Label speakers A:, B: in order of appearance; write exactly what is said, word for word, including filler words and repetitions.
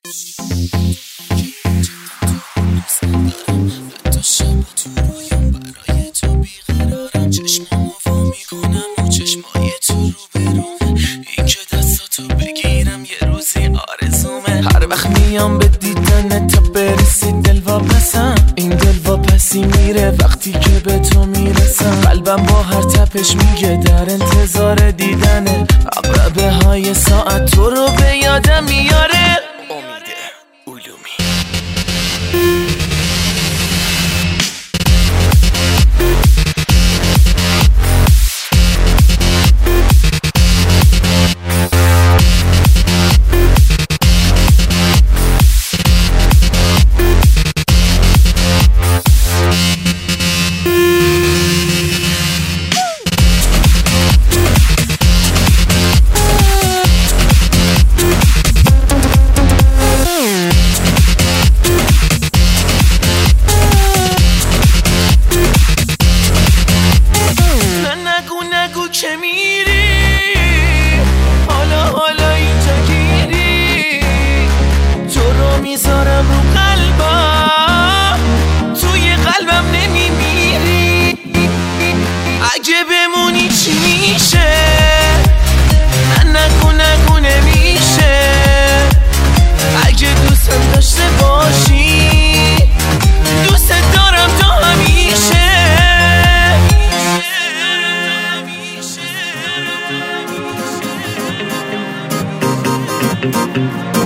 A: حتی شب تو رویم برای تو بیقرارم، چشمامو وا میکنم و چشمای تو رو بروم، این که دستاتو بگیرم یه روزی آرزومه. هر وقت میام به دیدن تا برسی دل واپسم، این دل واپسی میره وقتی که به تو میرسم. قلبم با هر تپش میگه در انتظار دیدنه، عقربه های ساعت تو رو به یادم میاره. امید علومی. که میری حالا حالا اینجا گیری، تو رو میذارم رو قلبم، توی قلبم نمیمیری. اگه بمونی چی میشه؟ نه نگو نگو نمیشه. اگه دوستم داشته باشی دوست دارم تا همیشه. Thank you.